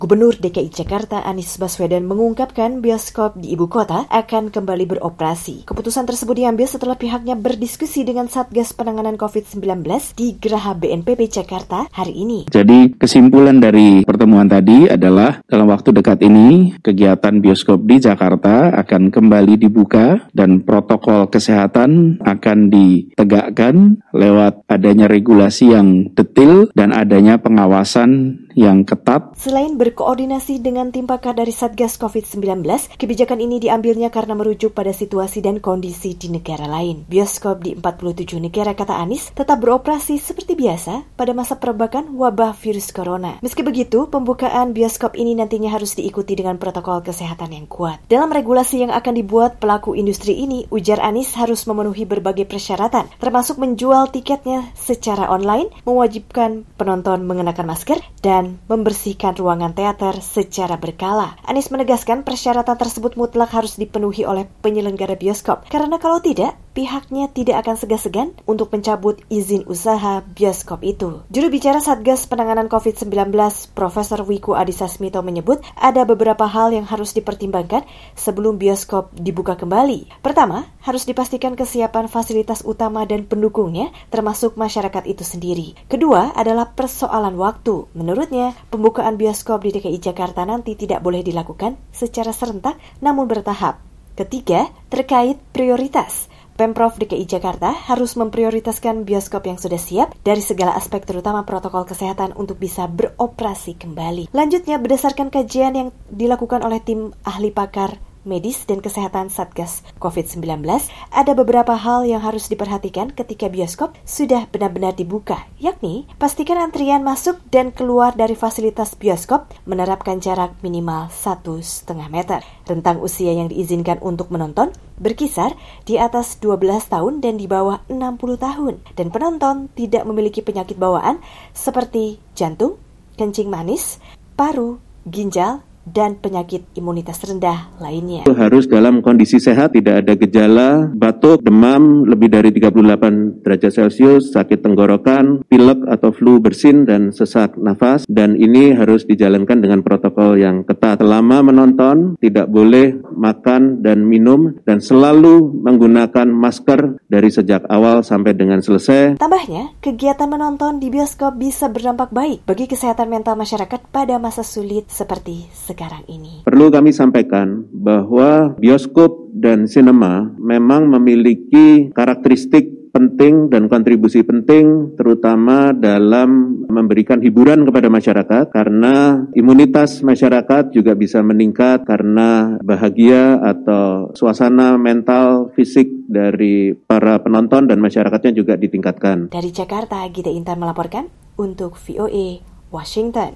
Gubernur DKI Jakarta Anies Baswedan mengungkapkan bioskop di ibu kota akan kembali beroperasi. Keputusan tersebut diambil setelah pihaknya berdiskusi dengan Satgas Penanganan COVID-19 di Geraha BNPB Jakarta hari ini. Jadi kesimpulan dari pertemuan tadi adalah dalam waktu dekat ini kegiatan bioskop di Jakarta akan kembali dibuka dan protokol kesehatan akan ditegakkan lewat adanya regulasi yang detail dan adanya pengawasan yang ketat. Selain berkoordinasi dengan tim pakar dari Satgas COVID-19, kebijakan ini diambilnya karena merujuk pada situasi dan kondisi di negara lain. Bioskop di 47 negara, kata Anies, tetap beroperasi seperti biasa pada masa perbakan wabah virus corona. Meski begitu, pembukaan bioskop ini nantinya harus diikuti dengan protokol kesehatan yang kuat. Dalam regulasi yang akan dibuat pelaku industri ini, ujar Anies harus memenuhi berbagai persyaratan, termasuk menjual tiketnya secara online, mewajibkan penonton mengenakan masker, dan membersihkan ruangan teater secara berkala. Anies menegaskan persyaratan tersebut mutlak harus dipenuhi oleh penyelenggara bioskop, karena kalau tidak, pihaknya tidak akan segan-segan untuk mencabut izin usaha bioskop itu. Juru bicara Satgas Penanganan COVID-19, Profesor Wiku Adhisa Smito menyebut ada beberapa hal yang harus dipertimbangkan sebelum bioskop dibuka kembali. Pertama, harus dipastikan kesiapan fasilitas utama dan pendukungnya, termasuk masyarakat itu sendiri. Kedua adalah persoalan waktu. Menurutnya, pembukaan bioskop di DKI Jakarta nanti tidak boleh dilakukan secara serentak, namun bertahap. Ketiga, terkait prioritas. Pemprov DKI Jakarta harus memprioritaskan bioskop yang sudah siap dari segala aspek terutama protokol kesehatan untuk bisa beroperasi kembali. Lanjutnya, berdasarkan kajian yang dilakukan oleh tim ahli pakar medis dan kesehatan Satgas COVID-19, ada beberapa hal yang harus diperhatikan ketika bioskop sudah benar-benar dibuka, yakni pastikan antrian masuk dan keluar dari fasilitas bioskop menerapkan jarak minimal 1,5 meter. Rentang usia yang diizinkan untuk menonton berkisar di atas 12 tahun dan di bawah 60 tahun, dan penonton tidak memiliki penyakit bawaan seperti jantung, kencing manis, paru, ginjal, dan penyakit imunitas rendah lainnya. Harus dalam kondisi sehat, tidak ada gejala, batuk, demam lebih dari 38 derajat Celcius, sakit tenggorokan, pilek atau flu bersin, dan sesak nafas. Dan ini harus dijalankan dengan protokol yang ketat. Selama menonton, tidak boleh makan dan minum, dan selalu menggunakan masker dari sejak awal sampai dengan selesai. Tambahnya, kegiatan menonton di bioskop bisa berdampak baik bagi kesehatan mental masyarakat pada masa sulit seperti sekarang ini. Perlu kami sampaikan bahwa bioskop dan sinema memang memiliki karakteristik penting dan kontribusi penting terutama dalam memberikan hiburan kepada masyarakat, karena imunitas masyarakat juga bisa meningkat karena bahagia atau suasana mental fisik dari para penonton dan masyarakatnya juga ditingkatkan. Dari Jakarta, Gita Intan melaporkan untuk VOA Washington.